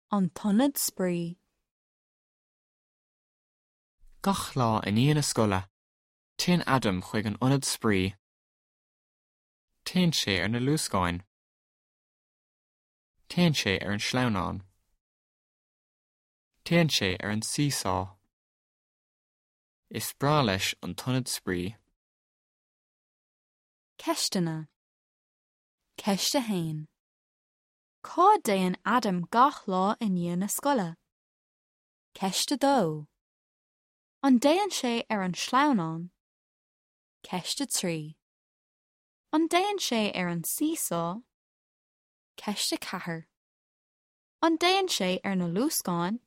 An tionad spraoi. Gach lá in íana scoile, téann Adam chuig an ionad spraoi. Téann sé ar na luascáin. Téann sé ar an sleamhnáin. Téann sé ar an síosá. Is brá leis an tionad spraoi. Ceistena. Ceiste hain. Cá déann Adam gach lá in dhéana scoile. Ceiste dó. An déann sé ar an sleamhnáin. Ceiste trí. An déann sé ar an síosá. Ceiste ceathair. An déann sé ar na luascáin.